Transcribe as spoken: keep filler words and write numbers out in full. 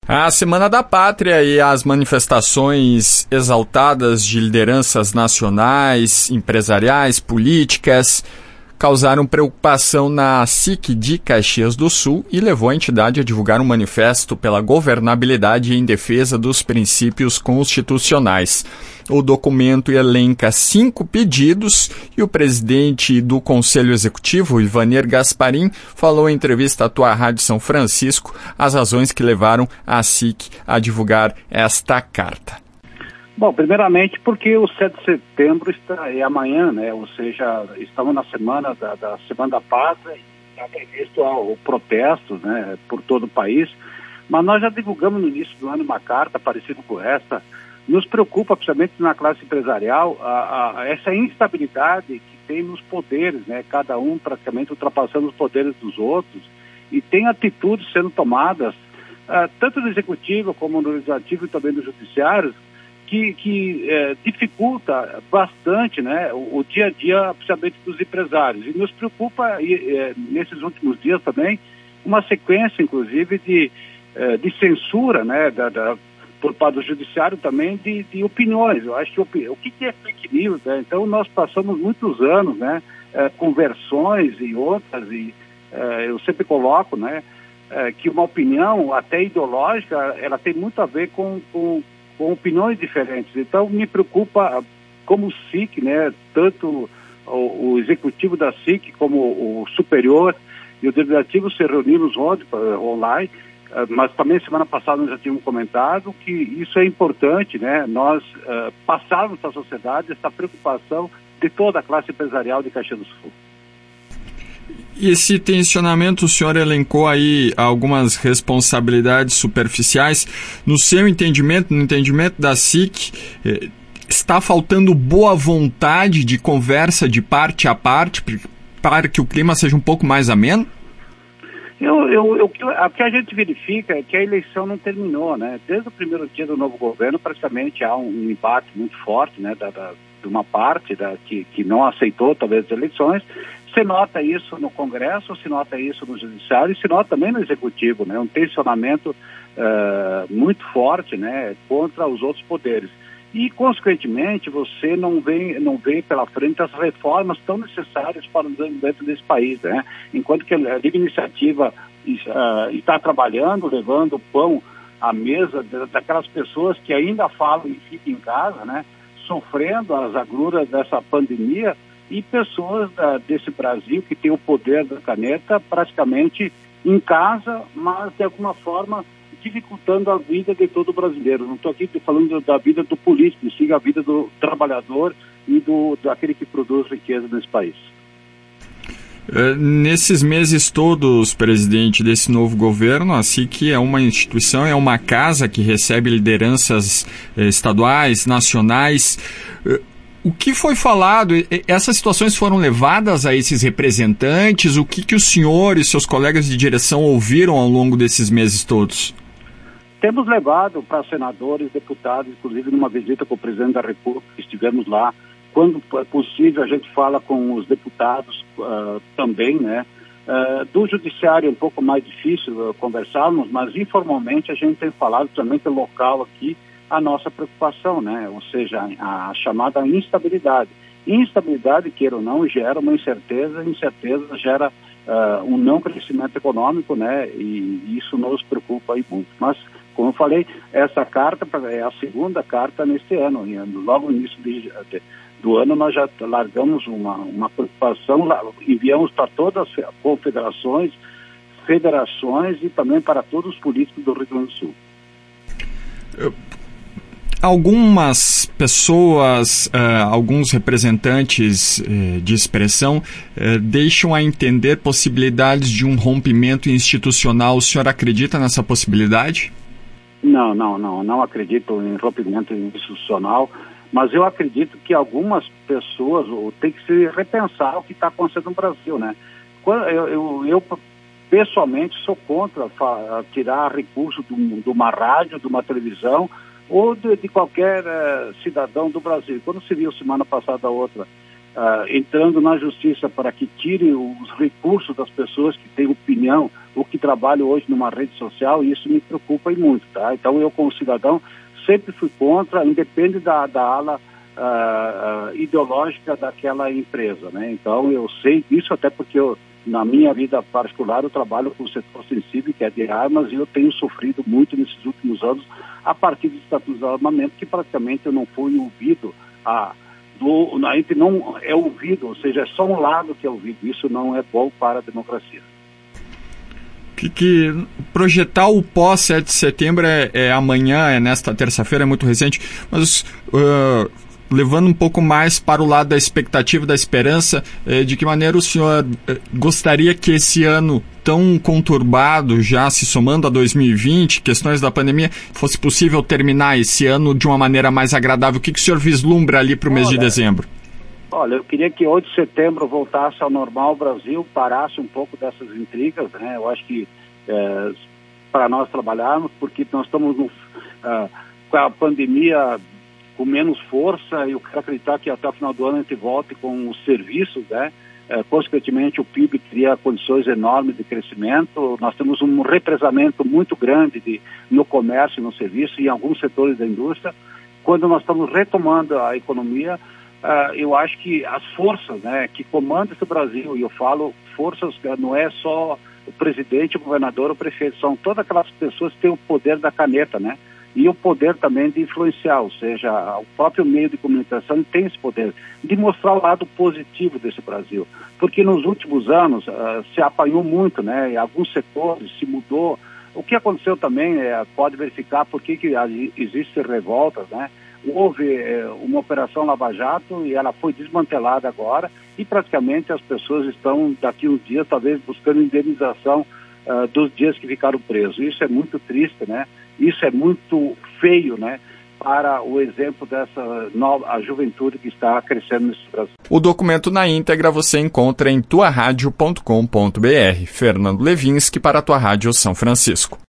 A Semana da Pátria e as manifestações exaltadas de lideranças nacionais, empresariais, políticas, causaram preocupação na S I C de Caxias do Sul e levou a entidade a divulgar um manifesto pela governabilidade em defesa dos princípios constitucionais. O documento elenca cinco pedidos e o presidente do Conselho Executivo, Ivanir Gasparim, falou em entrevista à Tua Rádio São Francisco as razões que levaram a S I C a divulgar esta carta. Bom, primeiramente porque o sete de setembro está, é amanhã, né? Ou seja, estamos na semana da, da Semana da Pátria e está previsto o protesto, né, por todo o país, mas nós já divulgamos no início do ano uma carta parecida com essa. Nos preocupa, principalmente na classe empresarial, a, a, essa instabilidade que tem nos poderes, né? Cada um praticamente ultrapassando os poderes dos outros, e tem atitudes sendo tomadas, uh, tanto no Executivo como no Legislativo e também no Judiciário, que, que eh, dificulta bastante, né, o, o dia a dia, principalmente dos empresários. E nos preocupa, e, eh, nesses últimos dias também, uma sequência, inclusive, de, eh, de censura, né, da, da, por parte do Judiciário também, de, de opiniões. Eu acho que opi- o que, que é fake news, né? Então, nós passamos muitos anos, né, eh, com versões e outras, e eh, eu sempre coloco, né, eh, que uma opinião, até ideológica, ela tem muito a ver com... com com opiniões diferentes. Então, me preocupa como o S I C, né, tanto o, o executivo da S I C como o, o superior e o legislativo se reuniram online, mas também semana passada nós já tínhamos comentado que isso é importante, né, nós uh, passarmos para a sociedade essa preocupação de toda a classe empresarial de Caxias do Sul. Esse tensionamento, o senhor elencou aí algumas responsabilidades superficiais. No seu entendimento, no entendimento da S I C, eh, está faltando boa vontade de conversa de parte a parte para que o clima seja um pouco mais ameno? Eu, eu, eu, o que a gente verifica é que a eleição não terminou, né? Desde o primeiro dia do novo governo, praticamente há um, um embate muito forte, né, da, da, de uma parte da, que, que não aceitou talvez as eleições. Se nota isso no Congresso, se nota isso no Judiciário e se nota também no Executivo, né? Um tensionamento uh, muito forte, né, contra os outros poderes. E, consequentemente, você não vê, não vê pela frente as reformas tão necessárias para o desenvolvimento desse país, né? Enquanto que a Livre Iniciativa uh, está trabalhando, levando pão à mesa daquelas pessoas que ainda falam e ficam em casa, né, sofrendo as agruras dessa pandemia, e pessoas da, desse Brasil que tem o poder da caneta praticamente em casa, mas de alguma forma dificultando a vida de todo brasileiro. Não estou aqui falando da vida do político, sim a vida do trabalhador e do, daquele que produz riqueza nesse país. Uh, nesses meses todos, presidente, desse novo governo, a S I C é uma instituição, é uma casa que recebe lideranças eh, estaduais, nacionais. Uh, O que foi falado? Essas situações foram levadas a esses representantes? O que, que o senhor e seus colegas de direção ouviram ao longo desses meses todos? Temos levado para senadores, deputados, inclusive numa visita com o presidente da República, estivemos lá. Quando é possível, a gente fala com os deputados uh, também, né? Uh, do judiciário é um pouco mais difícil uh, conversarmos, mas informalmente a gente tem falado também pelo local aqui, a nossa preocupação, né? Ou seja, a, a chamada instabilidade. Instabilidade, queira ou não, gera uma incerteza, incerteza gera uh, um não crescimento econômico, né? E, e isso nos preocupa aí muito. Mas, como eu falei, essa carta é a segunda carta neste ano. E logo no início de, de, do ano nós já largamos uma, uma preocupação, enviamos para todas as confederações, federações e também para todos os políticos do Rio Grande do Sul. Eu... Algumas pessoas, uh, alguns representantes uh, de expressão uh, deixam a entender possibilidades de um rompimento institucional. O senhor acredita nessa possibilidade? Não, não, não. Não acredito em rompimento institucional, mas eu acredito que algumas pessoas têm que se repensar o que está acontecendo no Brasil, né? Eu, eu, eu pessoalmente sou contra tirar recurso de uma rádio, de uma televisão, ou de, de qualquer uh, cidadão do Brasil. Quando se viu semana passada outra, uh, entrando na justiça para que tire os recursos das pessoas que têm opinião o que trabalho hoje numa rede social, e isso me preocupa e muito, tá? Então eu, como cidadão, sempre fui contra, independe da, da ala uh, uh, ideológica daquela empresa, né? Então eu sei disso, até porque eu, na minha vida particular, eu trabalho com o setor sensível, que é de armas, e eu tenho sofrido muito nesses últimos anos a partir do Estatuto de Armamento, que praticamente eu não fui ouvido a... Do, a gente não é ouvido, ou seja, é só um lado que é ouvido. Isso não é bom para a democracia. Que, que projetar o pós sete de setembro é, é amanhã, é nesta terça-feira, é muito recente, mas uh, levando um pouco mais para o lado da expectativa, da esperança, eh, de que maneira o senhor eh, gostaria que esse ano tão conturbado, já se somando a dois mil e vinte, questões da pandemia, fosse possível terminar esse ano de uma maneira mais agradável? O que, que o senhor vislumbra ali para o mês de dezembro? Olha, eu queria que oito de setembro voltasse ao normal, o Brasil parasse um pouco dessas intrigas, né? Eu acho que é, para nós trabalharmos, porque nós estamos no, uh, com a pandemia com menos força, e eu quero acreditar que até o final do ano a gente volte com os serviços, né? É, consequentemente o P I B teria condições enormes de crescimento. Nós temos um represamento muito grande de, no comércio, no serviço e em alguns setores da indústria. Quando nós estamos retomando a economia, uh, eu acho que as forças, né, que comandam esse Brasil, e eu falo forças, não é só o presidente, o governador, o prefeito, são todas aquelas pessoas que têm o poder da caneta, né? E o poder também de influenciar, ou seja, o próprio meio de comunicação tem esse poder de mostrar o lado positivo desse Brasil, porque nos últimos anos uh, se apanhou muito, né? Em alguns setores se mudou. O que aconteceu também, é, pode verificar por que que existem revoltas, né? Houve é, uma operação Lava Jato e ela foi desmantelada agora, e praticamente as pessoas estão daqui uns dias talvez buscando indenização uh, dos dias que ficaram presos. Isso é muito triste, né? Isso é muito feio, né, para o exemplo dessa nova a juventude que está crescendo nesse Brasil. O documento na íntegra você encontra em tua rádio ponto com ponto b r. Fernando Levinsky para a Tua Rádio São Francisco.